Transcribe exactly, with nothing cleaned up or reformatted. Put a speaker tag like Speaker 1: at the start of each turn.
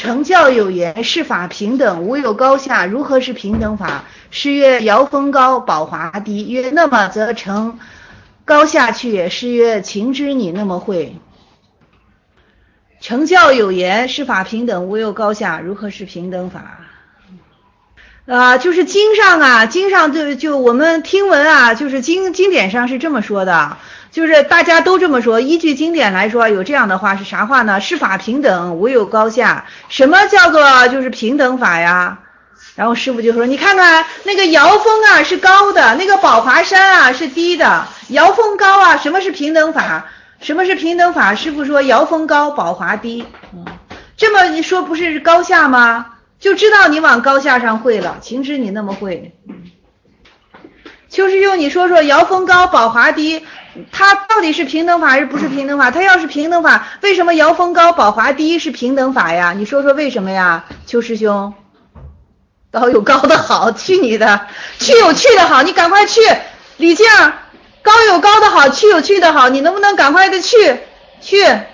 Speaker 1: 成教有言，是法平等，无有高下，如何是平等法？是曰：尧风高，宝华低。曰：那么则成高下去也。是曰：情之你那么会。成教有言，是法平等，无有高下，如何是平等法？啊，就是经上啊，经上就就我们听闻啊，就是经经典上是这么说的，就是大家都这么说，依据经典来说，有这样的话是啥话呢？是法平等，无有高下。什么叫做就是平等法呀？然后师父就说，你看看那个尧风啊是高的，那个宝华山啊是低的，尧风高啊，什么是平等法？什么是平等法？师父说尧风高，宝华低。嗯，这么你说不是高下吗？就知道你往高下上会了，情知你那么会。邱师兄，你说说尧风高，宝华低，它到底是平等法还是不是平等法？它要是平等法，为什么尧风高，宝华低是平等法呀？你说说为什么呀，邱师兄？高有高的好，去你的！去有去的好，你赶快去！李静，高有高的好，去有去的好，你能不能赶快的去？去！